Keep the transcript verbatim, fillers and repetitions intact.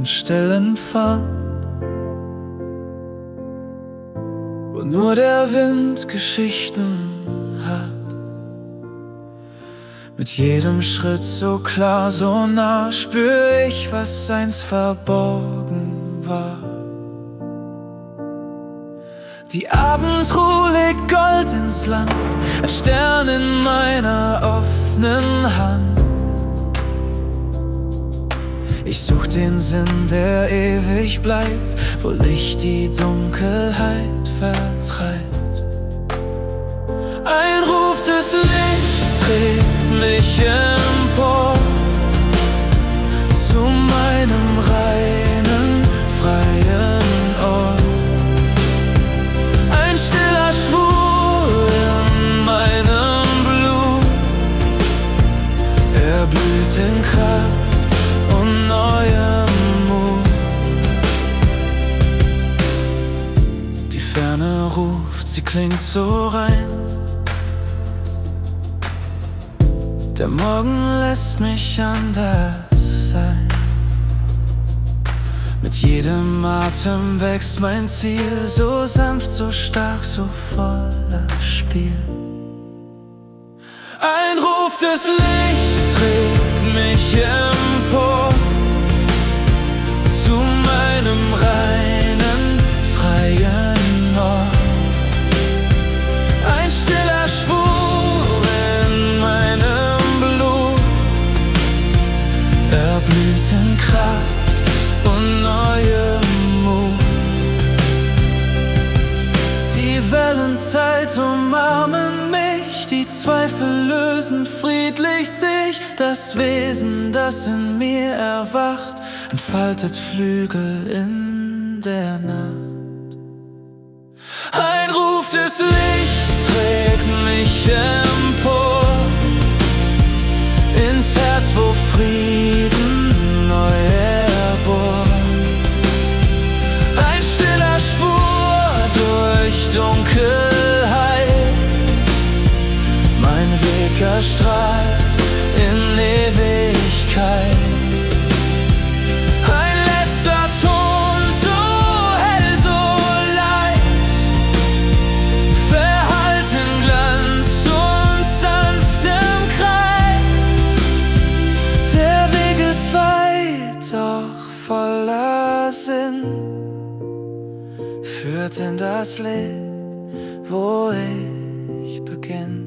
an stillen Pfad, wo nur der Wind Geschichten hat. Mit jedem Schritt so klar, so nah spür ich, was einst verborgen war. Die Abendruhe legt Gold ins Land, ein Stern in meiner offenen Hand. Ich such den Sinn, der ewig bleibt, wo Licht die Dunkelheit vertreibt. Ein Ruf des Lichts trägt mich empor zu meinem reinen, freien Ort. Ein stiller Schwur in meinem Blut, er blüht in Kraft und neuem Mut. Die Ferne ruft, sie klingt so rein. Der Morgen lässt mich anders sein. Mit jedem Atem wächst mein Ziel, so sanft, so stark, so voller Spiel. Ein Ruf des Lichts trägt mich empor zu meinem reinen, freien Ort. Ein stiller Schwur in meinem Blut, er blüht in Kraft und neuem Mut. Die Wellenzeit umarmen mich, die Zweifel lösen friedlich sich. Das Wesen, das in mir erwacht, entfaltet Flügel in der Nacht. Ein Ruf des Lichts trägt mich empor ins Herz, wo Frieden neu erboren. Ein stiller Schwur durch Dunkelheit, mein Weg erstrahlt in Ewigkeit. Ein letzter Ton, so hell, so leis, verhallt in Glanz und sanftem Kreis. Der Weg ist weit, doch voller Sinn, führt in das Licht, wo ich beginn.